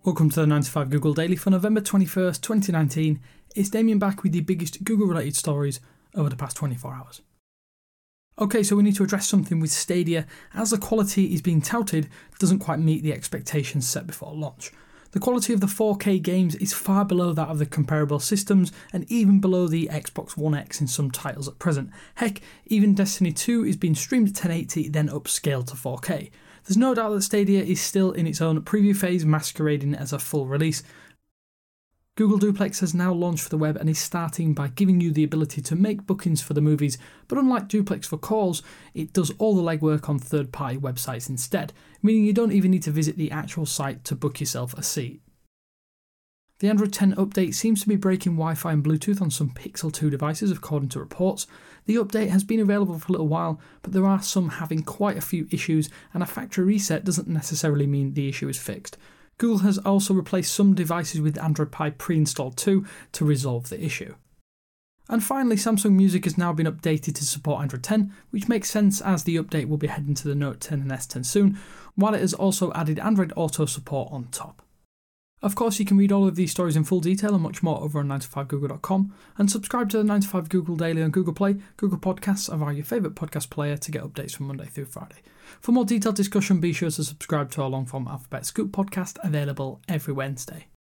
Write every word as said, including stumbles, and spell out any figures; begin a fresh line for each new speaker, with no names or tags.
Welcome to the nine to five Google Daily for November twenty-first, twenty nineteen. It's Damien back with the biggest Google-related stories over the past twenty-four hours. Okay, so we need to address something with Stadia, as the quality is being touted doesn't quite meet the expectations set before launch. The quality of the four K games is far below that of the comparable systems, and even below the Xbox One X in some titles at present. Heck, even Destiny two is being streamed at ten eighty, then upscaled to four K. There's no doubt that Stadia is still in its own preview phase, masquerading as a full release. Google Duplex has now launched for the web and is starting by giving you the ability to make bookings for the movies, but unlike Duplex for calls, it does all the legwork on third-party websites instead, meaning you don't even need to visit the actual site to book yourself a seat. The Android ten update seems to be breaking Wi-Fi and Bluetooth on some Pixel two devices, according to reports. The update has been available for a little while, but there are some having quite a few issues, and a factory reset doesn't necessarily mean the issue is fixed. Google has also replaced some devices with Android Pie pre-installed too to resolve the issue. And finally, Samsung Music has now been updated to support Android ten, which makes sense as the update will be heading to the Note ten and S ten soon, while it has also added Android Auto support on top. Of course, you can read all of these stories in full detail and much more over on nine to five google dot com, and subscribe to the nine to five Google Daily on Google Play, Google Podcasts, or via your favourite podcast player to get updates from Monday through Friday. For more detailed discussion, be sure to subscribe to our long-form Alphabet Scoop podcast, available every Wednesday.